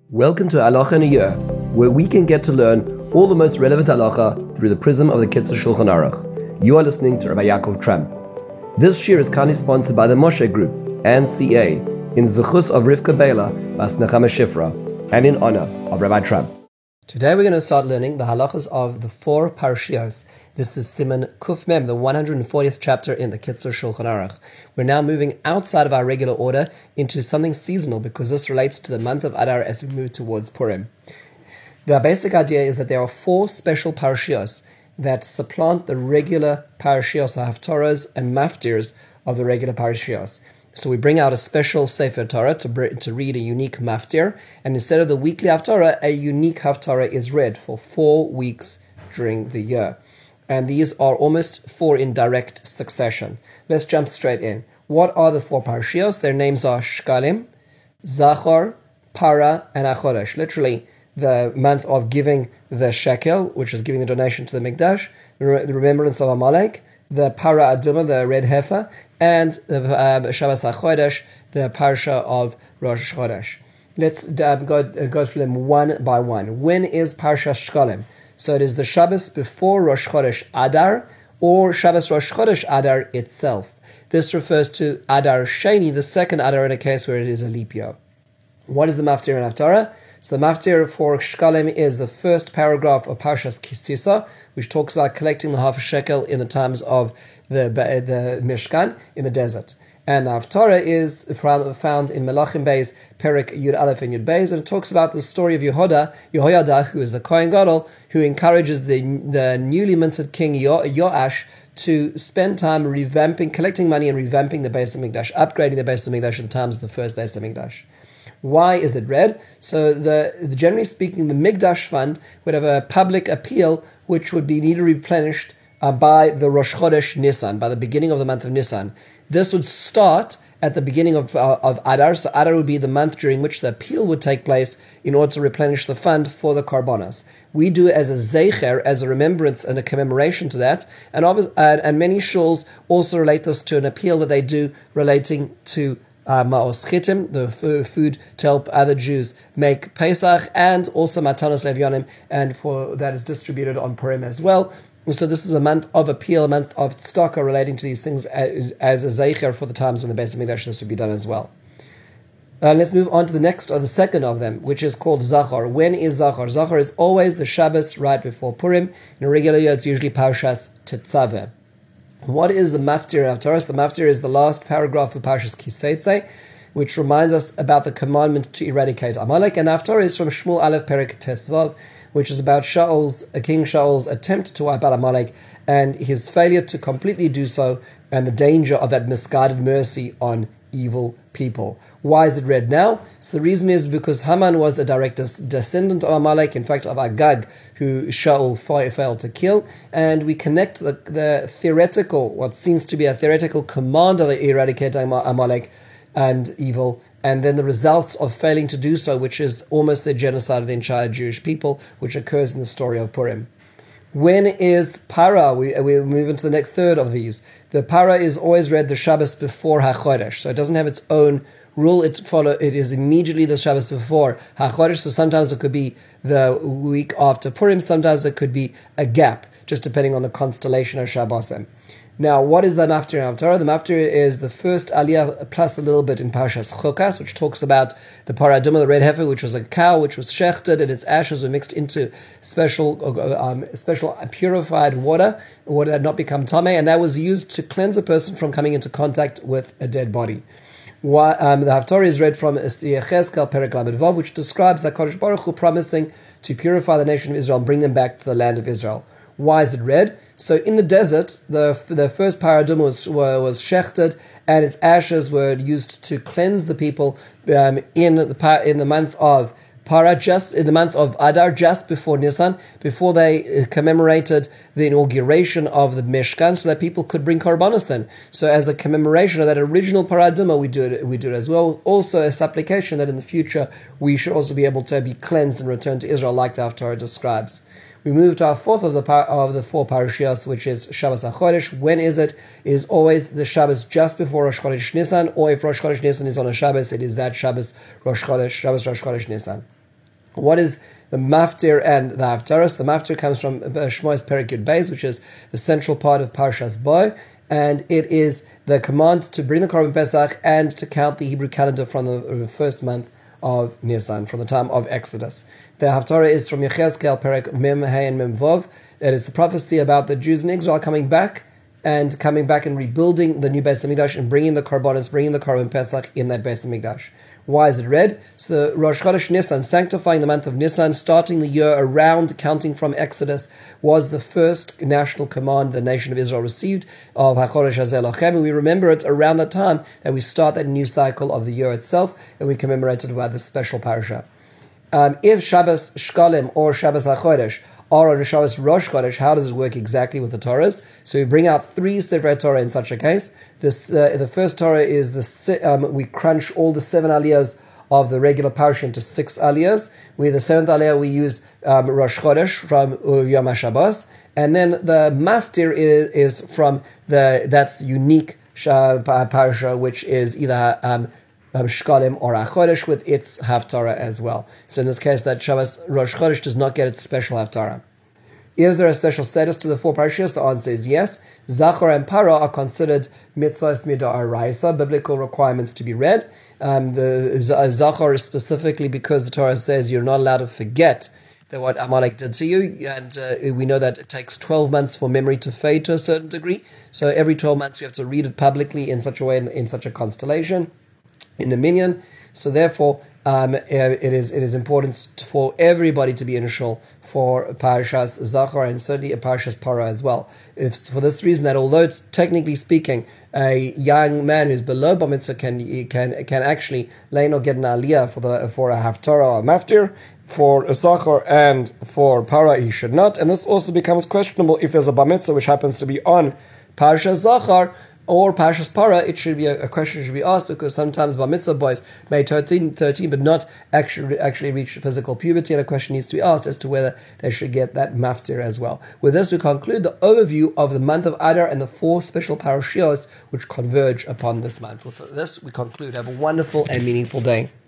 Welcome to Halacha in a Year, where we can get to learn all the most relevant halacha through the prism of the Kitzur Shulchan Aruch. You are listening to Rabbi Yaakov Tramp. This year is kindly sponsored by the Moshe Group and CA in Zechus of Rivka Bela Bas Nechama Shifra and in honor of Rabbi Tramp. Today we're going to start learning the halachas of the four parashios. This is Siman Kuf Mem, the 140th chapter in the Kitzur Shulchan Aruch. We're now moving outside of our regular order into something seasonal because this relates to the month of Adar as we move towards Purim. The basic idea is that there are four special parashios that supplant the regular parashios, haftorahs and maftirs of the regular parashios. So we bring out a special Sefer Torah to read a unique maftir, and instead of the weekly haftarah, a unique haftarah is read for 4 weeks during the year. And these are almost four in direct succession. Let's jump straight in. What are the four parashios? Their names are Shkalim, Zachor, Para, and Achodesh. Literally, the month of giving the shekel, which is giving the donation to the Mikdash, the remembrance of Amalek, the Para Aduma, the red heifer, and the Shabbos HaChodesh, the Parsha of Rosh Chodesh. Let's go through them one by one. When is Parsha Shkalim? So it is the Shabbos before Rosh Chodesh Adar, or Shabbos Rosh Chodesh Adar itself. This refers to Adar Sheni, the second Adar in a case where it is a leap year. What is the Maftir and Haftarah? So the Maftir for Shkalim is the first paragraph of Parshas Kisisa, which talks about collecting the half a shekel in the times of the Mishkan in the desert. And the Haftarah is found in Melachim Beis, Perek Yud Aleph and Yud Beis, and it talks about the story of Yehoiada, who is the Kohen Gadol, who encourages the newly minted king Yoash to spend time collecting money and revamping the Beis HaMikdash, upgrading the Beis HaMikdash in the times of the first Beis HaMikdash. Why is it read? So generally speaking, the Mikdash fund would have a public appeal which would be needed replenished by the Rosh Chodesh Nisan, by the beginning of the month of Nisan. This would start at the beginning of Adar, so Adar would be the month during which the appeal would take place in order to replenish the fund for the Karbonos. We do it as a zeicher, as a remembrance and a commemoration to that, and many shuls also relate this to an appeal that they do relating to Ma'os Chitim, the food to help other Jews make Pesach, and also Matanos Levyanim, and for that is distributed on Purim as well. So this is a month of appeal, a month of tzedakah relating to these things as a zeicher for the times when the Beis HaMikdash this would be done as well. Let's move on to the next, or the second of them, which is called Zachor. When is Zachor? Zachor is always the Shabbos right before Purim. In a regular year, it's usually Parshas Tetzaveh. What is the Maftir of Torah? The Maftir is the last paragraph of Parshas Kiseitze, which reminds us about the commandment to eradicate Amalek. And Haftarah is from Shmuel Aleph Perek Tesvav, which is about King Shaul's attempt to wipe out Amalek and his failure to completely do so, and the danger of that misguided mercy on evil people. Why is it read now? So the reason is because Haman was a direct descendant of Amalek, in fact of Agag, who Shaul failed to kill, and we connect the theoretical, what seems to be a theoretical command of eradicating Amalek and evil, and then the results of failing to do so, which is almost the genocide of the entire Jewish people, which occurs in the story of Purim. When is Para? We move into the next third of these. The Para is always read the Shabbos before HaChodesh, so it doesn't have its own rule. It is immediately the Shabbos before HaChodesh, so sometimes it could be the week after Purim, sometimes it could be a gap, just depending on the constellation of Shabbosim. Now, what is the Maftir and Haftarah? The Maftir is the first Aliyah plus a little bit in Parshas Chokas, which talks about the Para Aduma, the red heifer, which was a cow, which was shechted, and its ashes were mixed into special purified water that had not become tameh, and that was used to cleanse a person from coming into contact with a dead body. The Haftarah is read from Yechezkel Perek Lamed Vav, which describes HaKadosh Baruch Hu promising to purify the nation of Israel and bring them back to the land of Israel. Why is it read? So in the desert, the first paradum was shechted, and its ashes were used to cleanse the people in the month of Para, just in the month of Adar, just before Nisan, before they commemorated the inauguration of the Mishkan, so that people could bring korbanos then. So as a commemoration of that original paraduma, we do it as well. Also a supplication that in the future we should also be able to be cleansed and return to Israel, like the Haftarah describes. We move to our fourth of the four parashios, which is Shabbos HaChodesh. When is it? It is always the Shabbos just before Rosh Chodesh Nisan, or if Rosh Chodesh Nisan is on a Shabbos, it is that Shabbos Rosh Chodesh Nisan. What is the maftir and the haftarah? The maftir comes from Shmois Perek Yud Beis, which is the central part of Parshas Bo, and it is the command to bring the Korban Pesach and to count the Hebrew calendar from the first month of Nisan, from the time of Exodus. The haftarah is from Yechezkel Perek Mem Hey and Mem Vov. It is the prophecy about the Jews in Israel coming back and rebuilding the new Beis Hamikdash and bringing the Korbanos, bringing the Korban Pesach in that Beis Hamikdash. Why is it red? So the Rosh Chodesh Nisan, sanctifying the month of Nisan, starting the year around, counting from Exodus, was the first national command the nation of Israel received of HaChodesh Hazeh Lochem, and we remember it around that time that we start that new cycle of the year itself, and we commemorate it by this special parasha. If Shabbos Shkalim or Shabbos HaChodesh are on Shabbos Rosh Chodesh, how does it work exactly with the Torahs? So we bring out 3 Sefer Torah in such a case. The first Torah is we crunch all the 7 aliyahs of the regular parasha into 6 aliyahs. With the 7th aliyah we use Rosh Chodesh from Yom HaShabbos, and then the maftir is from that's unique parasha, which is either Shkalim or HaChodesh with its haftarah as well. So in this case, that Shabbos Rosh Chodesh does not get its special haftarah. Is there a special status to the 4 parashiyos? The answer is yes. Zachor and Para are considered mitzvahs mid'oraisa, biblical requirements to be read. The Zachor is specifically because the Torah says you're not allowed to forget that what Amalek did to you, and we know that it takes 12 months for memory to fade to a certain degree. So every 12 months you have to read it publicly in such a way, in such a constellation, in a minyan. So therefore, it is important for everybody to be initial for Parashas Zachor and certainly Parashas Para as well. It's for this reason that although it's technically speaking a young man who's below Bar Mitzvah can actually lay or get an aliyah for a haftarah or a maftir, for Zachor and for Para he should not. And this also becomes questionable if there's a Bar Mitzvah which happens to be on Parashas Zachor or Parashas Para. It should be a question should be asked, because sometimes Bar Mitzvah boys may 13 but not actually reach physical puberty, and a question needs to be asked as to whether they should get that maftir as well. With this, we conclude the overview of the month of Adar and the 4 special parashiyos which converge upon this month. With this, we conclude. Have a wonderful and meaningful day.